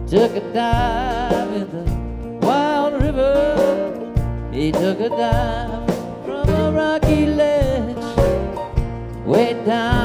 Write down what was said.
took a dive in the wild river. He took a dive from a rocky ledge way down